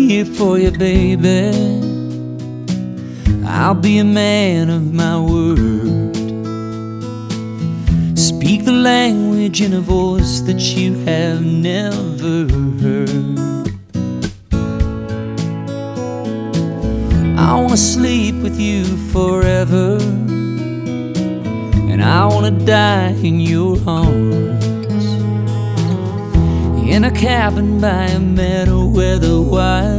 here for you, baby. I'll be a man of my word. Speak the language in a voice that you have never heard. I wanna sleep with you forever, and I wanna die in your arms, in a cabin by a meadow where the wild